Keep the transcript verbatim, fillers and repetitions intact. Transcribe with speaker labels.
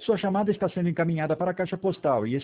Speaker 1: Sua chamada está sendo encaminhada para a caixa postal e